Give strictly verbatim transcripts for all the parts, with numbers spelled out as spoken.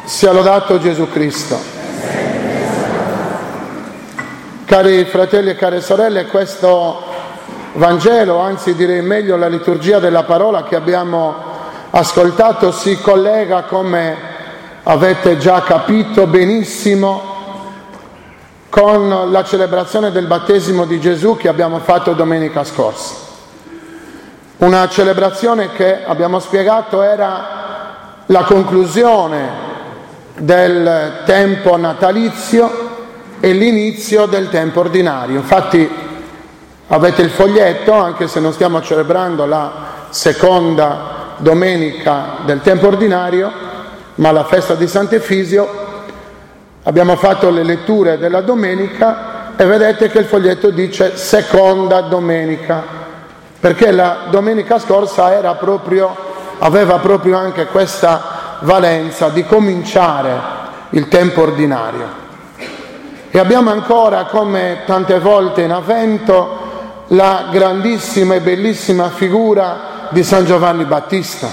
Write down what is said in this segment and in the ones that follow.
Sia lodato Gesù Cristo. Cari fratelli e care sorelle, questo Vangelo, anzi direi meglio la liturgia della parola che abbiamo ascoltato, si collega, come avete già capito benissimo, con la celebrazione del battesimo di Gesù che abbiamo fatto domenica scorsa. Una celebrazione che, abbiamo spiegato, era la conclusione del tempo natalizio e l'inizio del tempo ordinario. Infatti avete il foglietto, anche se non stiamo celebrando la seconda domenica del tempo ordinario, ma la festa di Sant'Efisio. Abbiamo fatto le letture della domenica e vedete che il foglietto dice seconda domenica, perché la domenica scorsa era proprio, aveva proprio anche questa valenza di cominciare il tempo ordinario. E abbiamo ancora, come tante volte in Avvento, la grandissima e bellissima figura di San Giovanni Battista.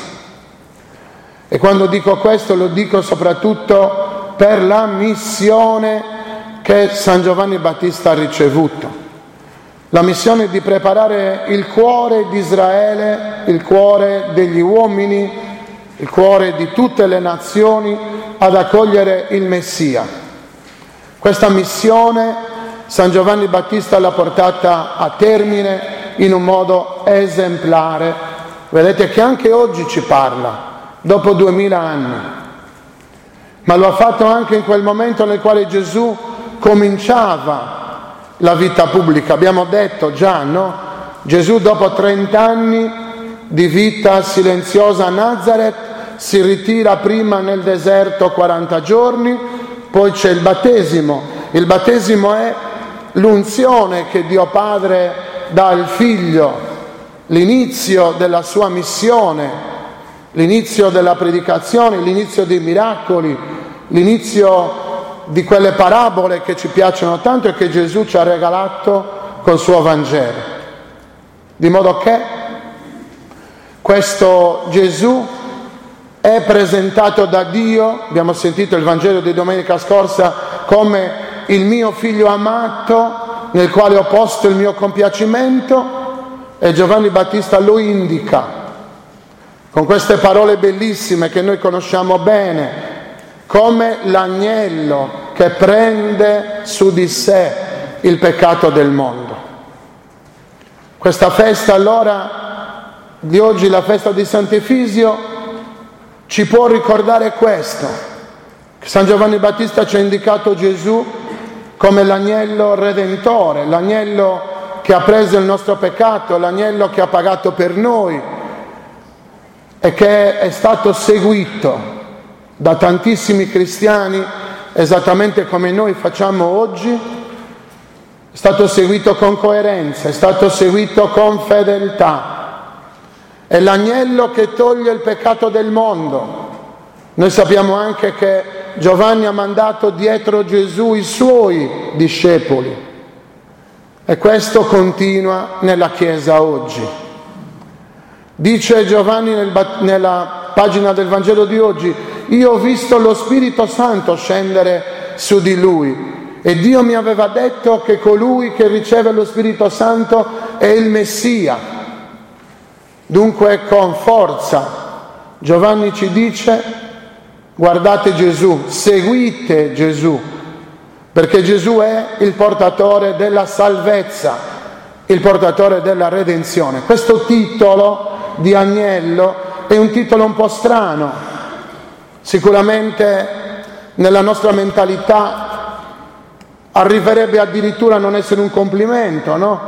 E quando dico questo lo dico soprattutto per la missione che San Giovanni Battista ha ricevuto. La missione di preparare il cuore di Israele, il cuore degli uomini, il cuore di tutte le nazioni ad accogliere il Messia. Questa missione San Giovanni Battista l'ha portata a termine in un modo esemplare. Vedete che anche oggi ci parla, dopo duemila anni. Ma lo ha fatto anche in quel momento nel quale Gesù cominciava la vita pubblica. Abbiamo detto già, no? Gesù dopo trent'anni di vita silenziosa a Nazareth si ritira prima nel deserto quaranta giorni, poi c'è il battesimo. Il battesimo è l'unzione che Dio Padre dà al Figlio, l'inizio della sua missione, l'inizio della predicazione, l'inizio dei miracoli, l'inizio di quelle parabole che ci piacciono tanto e che Gesù ci ha regalato col suo Vangelo. Di modo che questo Gesù è presentato da Dio, abbiamo sentito il Vangelo di domenica scorsa, come il mio figlio amato nel quale ho posto il mio compiacimento, e Giovanni Battista lo indica con queste parole bellissime che noi conosciamo bene, come l'agnello che prende su di sé il peccato del mondo. Questa festa allora di oggi, la festa di Sant'Efisio, ci può ricordare questo, che San Giovanni Battista ci ha indicato Gesù come l'agnello redentore, l'agnello che ha preso il nostro peccato, l'agnello che ha pagato per noi e che è stato seguito da tantissimi cristiani, esattamente come noi facciamo oggi. È stato seguito con coerenza, è stato seguito con fedeltà. È l'agnello che toglie il peccato del mondo. Noi sappiamo anche che Giovanni ha mandato dietro Gesù i suoi discepoli, e questo continua nella Chiesa oggi. Dice Giovanni nel, nella pagina del Vangelo di oggi: io ho visto lo Spirito Santo scendere su di lui e Dio mi aveva detto che colui che riceve lo Spirito Santo è il Messia. Dunque con forza Giovanni ci dice: guardate Gesù, seguite Gesù, perché Gesù è il portatore della salvezza, il portatore della redenzione. Questo titolo di agnello è un titolo un po' strano, sicuramente nella nostra mentalità arriverebbe addirittura a non essere un complimento, no?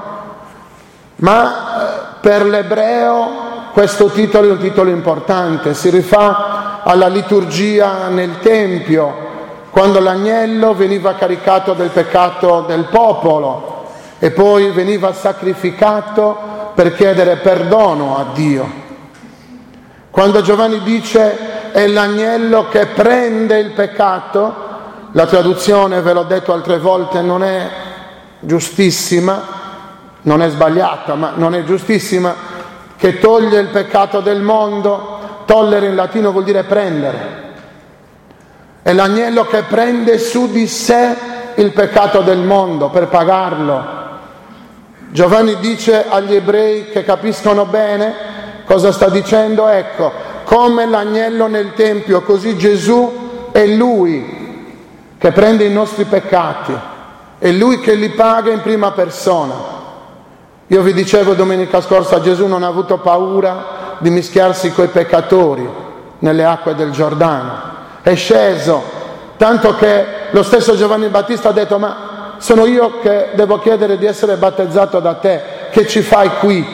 Ma per l'ebreo questo titolo è un titolo importante, si rifà alla liturgia nel Tempio, quando l'agnello veniva caricato del peccato del popolo e poi veniva sacrificato per chiedere perdono a Dio. Quando Giovanni dice è l'agnello che prende il peccato, la traduzione, ve l'ho detto altre volte, non è giustissima, non è sbagliata, ma non è giustissima, che toglie il peccato del mondo. Togliere in latino vuol dire prendere. è l'agnello che prende su di sé il peccato del mondo per pagarlo. Giovanni dice agli ebrei che capiscono bene cosa sta dicendo, ecco, come l'agnello nel Tempio, così Gesù è Lui che prende i nostri peccati, è Lui che li paga in prima persona. Io vi dicevo domenica scorsa, Gesù non ha avuto paura di mischiarsi coi peccatori nelle acque del Giordano. È sceso, tanto che lo stesso Giovanni Battista ha detto: ma sono io che devo chiedere di essere battezzato da te, che ci fai qui?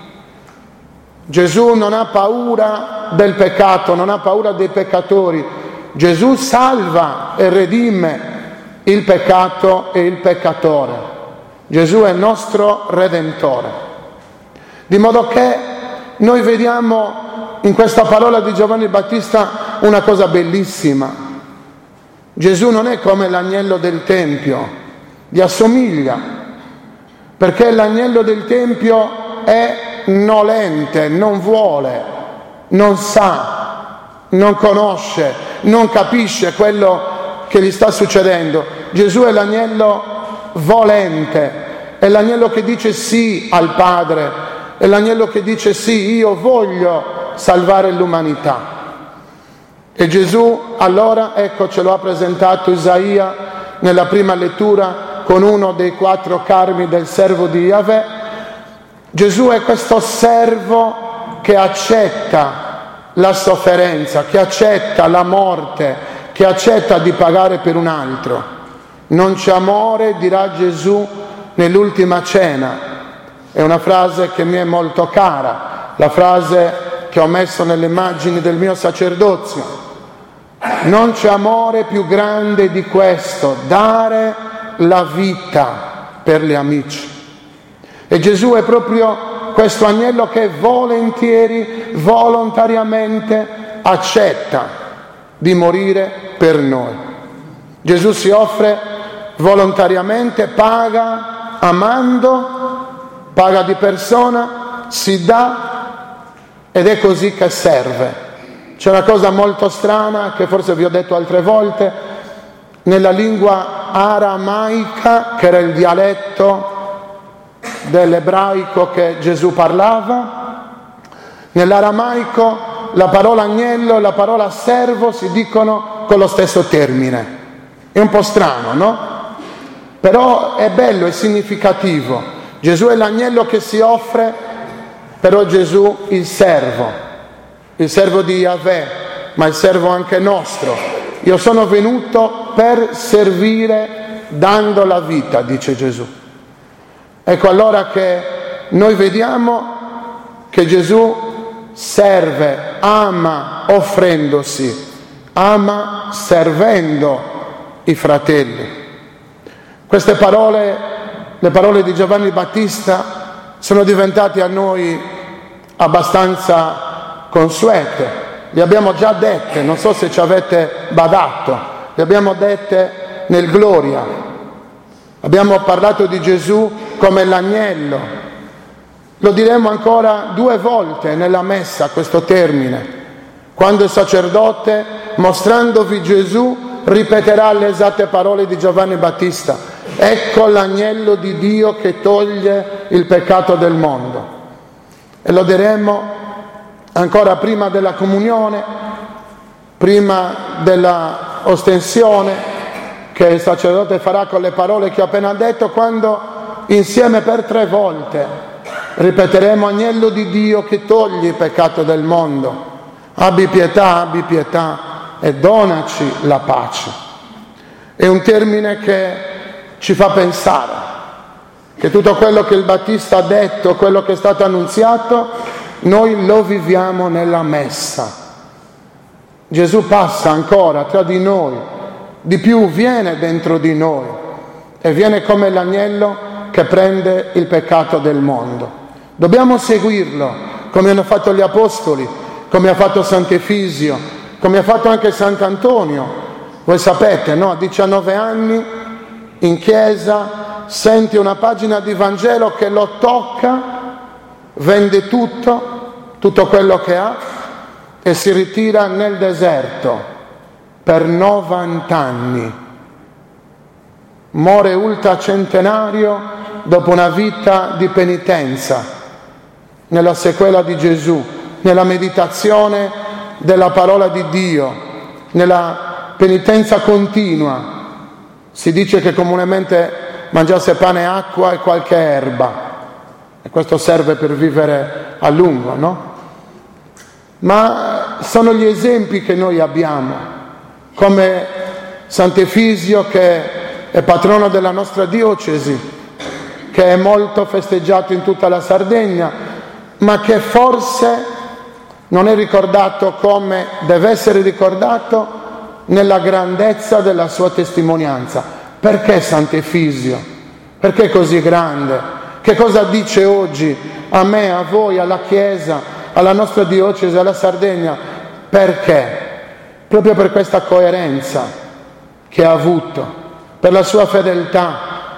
Gesù non ha paura del peccato, non ha paura dei peccatori. Gesù salva e redime il peccato e il peccatore. Gesù è il nostro Redentore. Di modo che noi vediamo in questa parola di Giovanni Battista una cosa bellissima. Gesù non è come l'agnello del Tempio, gli assomiglia, perché l'agnello del Tempio è nolente, non vuole, non sa, non conosce, non capisce quello che gli sta succedendo. Gesù è l'agnello volente, è l'agnello che dice sì al Padre, è l'agnello che dice sì, io voglio salvare l'umanità. E Gesù allora, ecco, ce lo ha presentato Isaia nella prima lettura con uno dei quattro carmi del servo di Yahweh. Gesù è questo servo che accetta la sofferenza, che accetta la morte, che accetta di pagare per un altro. Non c'è amore, dirà Gesù nell'ultima cena. È una frase che mi è molto cara, la frase che ho messo nelle immagini del mio sacerdozio. Non c'è amore più grande di questo, dare la vita per gli amici. E Gesù è proprio questo agnello che volentieri, volontariamente accetta di morire per noi. Gesù si offre volontariamente, paga amando, paga di persona, si dà, ed è così che serve. C'è una cosa molto strana che forse vi ho detto altre volte: nella lingua aramaica, che era il dialetto dell'ebraico che Gesù parlava, nell'aramaico la parola agnello e la parola servo si dicono con lo stesso termine. È un po' strano, no? Però è bello, è significativo. Gesù è l'agnello che si offre, però Gesù il servo. Il servo di Yahweh, ma il servo anche nostro. Io sono venuto per servire dando la vita, dice Gesù. Ecco allora che noi vediamo che Gesù serve, ama offrendosi, ama servendo i fratelli. Queste parole, le parole di Giovanni Battista, sono diventate a noi abbastanza consuete, le abbiamo già dette, non so se ci avete badato, le abbiamo dette nel Gloria. Abbiamo parlato di Gesù come l'agnello. Lo diremo ancora due volte nella messa questo termine, quando il sacerdote, mostrandovi Gesù, ripeterà le esatte parole di Giovanni Battista: ecco l'agnello di Dio che toglie il peccato del mondo. E lo diremo ancora prima della comunione, prima della ostensione che il sacerdote farà con le parole che ho appena detto, quando insieme per tre volte ripeteremo: agnello di Dio che toglie il peccato del mondo, abbi pietà, abbi pietà e donaci la pace. È un termine che ci fa pensare che tutto quello che il Battista ha detto, quello che è stato annunziato, noi lo viviamo nella messa. Gesù passa ancora tra di noi, di più viene dentro di noi e viene come l'agnello che prende il peccato del mondo. Dobbiamo seguirlo, come hanno fatto gli apostoli, come ha fatto Sant'Efisio, come ha fatto anche Sant'Antonio. Voi sapete, no? A diciannove anni in chiesa sente una pagina di Vangelo che lo tocca, vende tutto, tutto quello che ha e si ritira nel deserto per novanta anni. Muore ultracentenario dopo una vita di penitenza, nella sequela di Gesù, nella meditazione della parola di Dio, nella penitenza continua. Si dice che comunemente mangiasse pane e acqua e qualche erba, e questo serve per vivere a lungo, no? Ma sono gli esempi che noi abbiamo, come Sant'Efisio, che è patrono della nostra diocesi, che è molto festeggiato in tutta la Sardegna, ma che forse non è ricordato come deve essere ricordato nella grandezza della sua testimonianza. Perché Sant'Efisio? Perché così grande? Che cosa dice oggi a me, a voi, alla Chiesa, alla nostra diocesi, alla Sardegna? Perché? Proprio per questa coerenza che ha avuto, per la sua fedeltà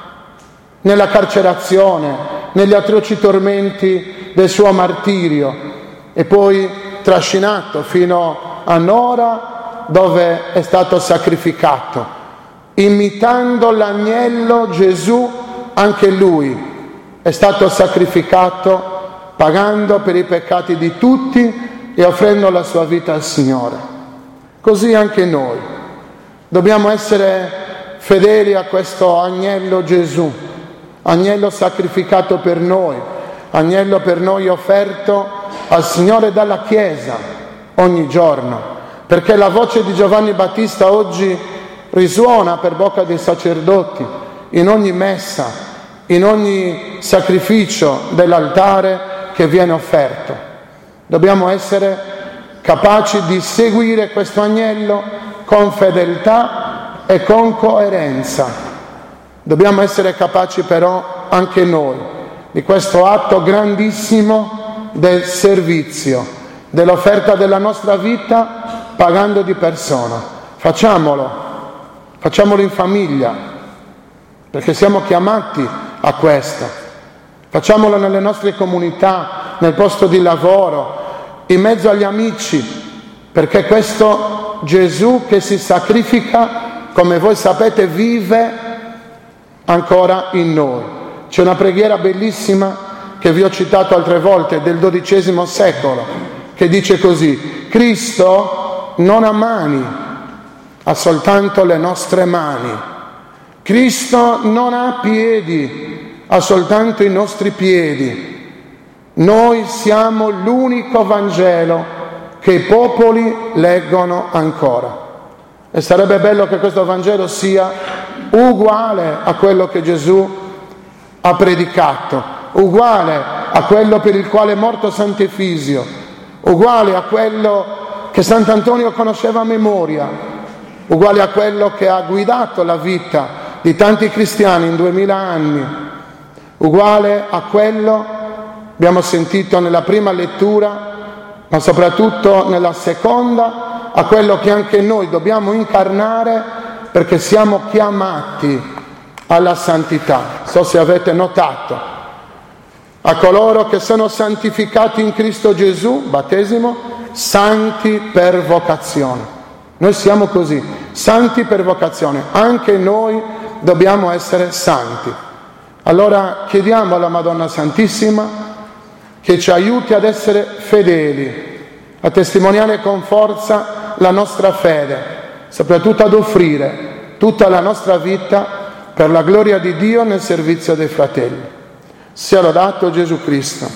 nella carcerazione, negli atroci tormenti del suo martirio, e poi trascinato fino a Nora, dove è stato sacrificato. Imitando l'agnello Gesù, anche lui è stato sacrificato, pagando per i peccati di tutti e offrendo la sua vita al Signore. Così anche noi dobbiamo essere fedeli a questo agnello Gesù, agnello sacrificato per noi, agnello per noi offerto al Signore dalla Chiesa ogni giorno, perché la voce di Giovanni Battista oggi risuona per bocca dei sacerdoti in ogni messa, in ogni sacrificio dell'altare che viene offerto. Dobbiamo essere capaci di seguire questo agnello con fedeltà e con coerenza. Dobbiamo essere capaci però anche noi di questo atto grandissimo del servizio, dell'offerta della nostra vita pagando di persona. Facciamolo, facciamolo in famiglia, perché siamo chiamati a questo. Facciamolo nelle nostre comunità, nel posto di lavoro, in mezzo agli amici, perché questo Gesù che si sacrifica, come voi sapete, vive ancora in noi. C'è una preghiera bellissima che vi ho citato altre volte, del dodicesimo secolo, che dice così: Cristo non ha mani, ha soltanto le nostre mani. Cristo non ha piedi, ha soltanto i nostri piedi. Noi siamo l'unico Vangelo che i popoli leggono ancora. E sarebbe bello che questo Vangelo sia uguale a quello che Gesù ha predicato, uguale a quello per il quale è morto Sant'Efisio, uguale a quello che Sant'Antonio conosceva a memoria, uguale a quello che ha guidato la vita di tanti cristiani in duemila anni, uguale a quello, abbiamo sentito nella prima lettura, ma soprattutto nella seconda, a quello che anche noi dobbiamo incarnare, perché siamo chiamati alla santità. So se avete notato, a coloro che sono santificati in Cristo Gesù, battesimo, santi per vocazione. Noi siamo così, santi per vocazione, anche noi dobbiamo essere santi. Allora chiediamo alla Madonna Santissima che ci aiuti ad essere fedeli, a testimoniare con forza la nostra fede, soprattutto ad offrire tutta la nostra vita per la gloria di Dio nel servizio dei fratelli. Sia lodato Gesù Cristo.